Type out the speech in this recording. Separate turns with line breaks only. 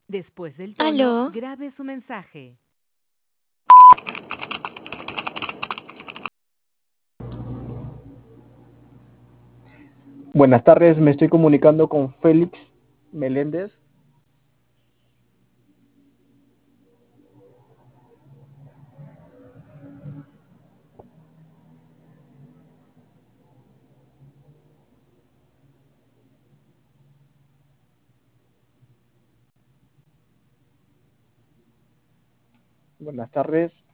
Después del tono,
Aló,
grabe su mensaje.
Buenas tardes, me estoy comunicando con Félix Meléndez. Buenas tardes.